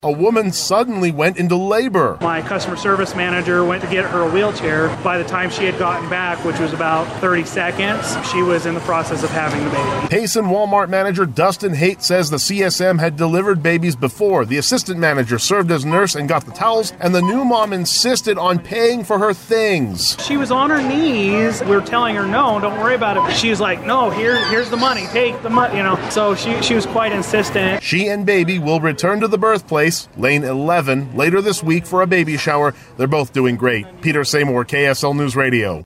A woman suddenly went into labor. My customer service manager went to get her a wheelchair. By the time she had gotten back, which was about 30 seconds, she was in the process of having the baby. Payson Walmart manager Dustin Haight says the CSM had delivered babies before. The assistant manager served as nurse and got the towels, and the new mom insisted on paying for her things. She was on her knees. We were telling her, no, don't worry about it. She was like, no, here's the money. Take the money, So she was quite insistent. She and baby will return to the birthplace, Lane 11, later this week for a baby shower. They're both doing great. Peter Seymour, KSL News Radio.